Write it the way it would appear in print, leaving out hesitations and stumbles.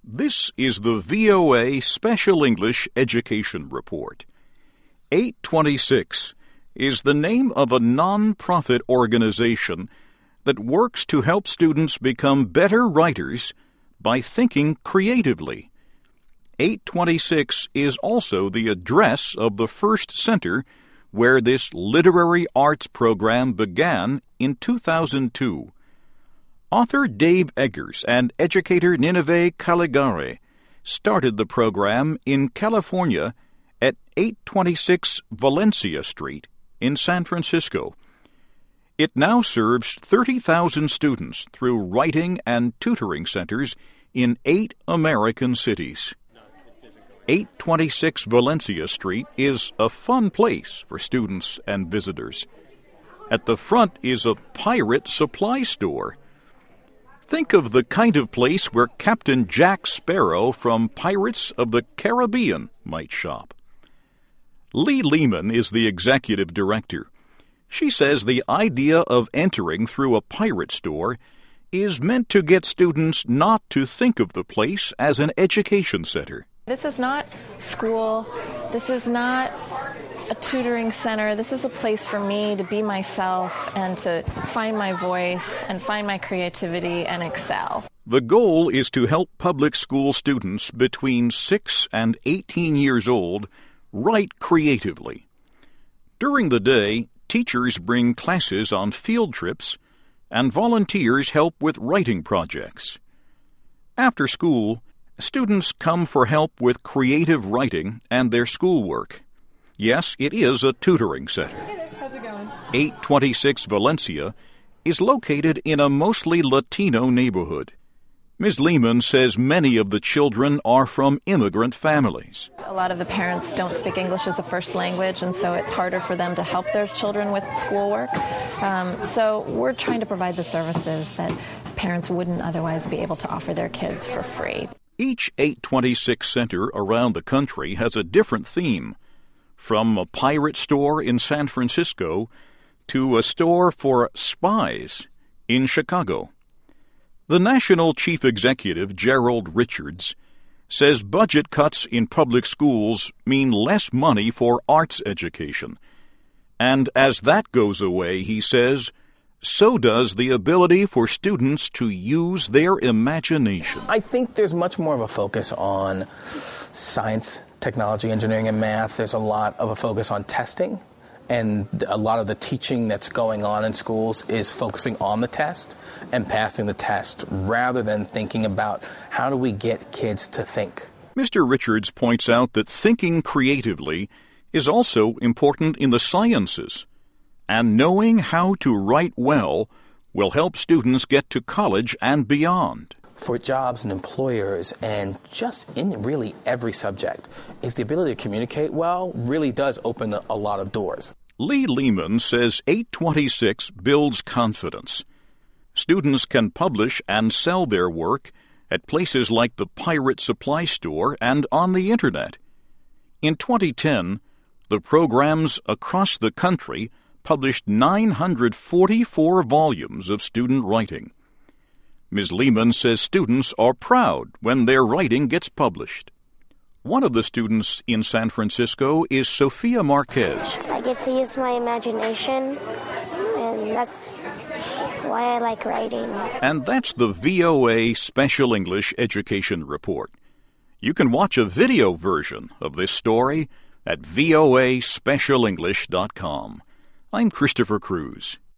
This is the VOA Special English Education Report. 826 is the name of a non-profit organization that works to help students become better writers by thinking creatively. 826 is also the address of the first center where this literary arts program began in 2002. Author Dave Eggers and educator Nineveh Caligari started the program in California at 826 Valencia Street in San Francisco. It now serves 30,000 students through writing and tutoring centers in 8 American cities. 826 Valencia Street is a fun place for students and visitors. At the front is a pirate supply store. Think of the kind of place where Captain Jack Sparrow from Pirates of the Caribbean might shop. Lee Lehman is the executive director. She says the idea of entering through a pirate store is meant to get students not to think of the place as an education center. This is not school. This is not a tutoring center. This is a place for me to be myself and to find my voice and find my creativity and excel. The goal is to help public school students between 6 and 18 years old write creatively. During the day, teachers bring classes on field trips, and volunteers help with writing projects. After school, students come for help with creative writing and their schoolwork. Yes, it is a tutoring center. Hey there, how's it going? 826 Valencia is located in a mostly Latino neighborhood. Ms. Lehman says many of the children are from immigrant families. A lot of the parents don't speak English as a first language, and so it's harder for them to help their children with schoolwork. So we're trying to provide the services that parents wouldn't otherwise be able to offer their kids for free. Each 826 center around the country has a different theme, from a pirate store in San Francisco to a store for spies in Chicago. The national chief executive, Gerald Richards, says budget cuts in public schools mean less money for arts education. And as that goes away, he says, so does the ability for students to use their imagination. I think there's much more of a focus on science, technology, engineering, and math. There's a lot of a focus on testing, and a lot of the teaching that's going on in schools is focusing on the test and passing the test rather than thinking about how do we get kids to think. Mr. Richards points out that thinking creatively is also important in the sciences, and knowing how to write well will help students get to college and beyond. For jobs and employers and just in really every subject is the ability to communicate well really does open a lot of doors. Lee Lehman says 826 builds confidence. Students can publish and sell their work at places like the Pirate Supply Store and on the Internet. In 2010, the programs across the country published 944 volumes of student writing. Ms. Lehman says students are proud when their writing gets published. One of the students in San Francisco is Sophia Marquez. I get to use my imagination, and that's why I like writing. And that's the VOA Special English Education Report. You can watch a video version of this story at voaspecialenglish.com. I'm Christopher Cruz.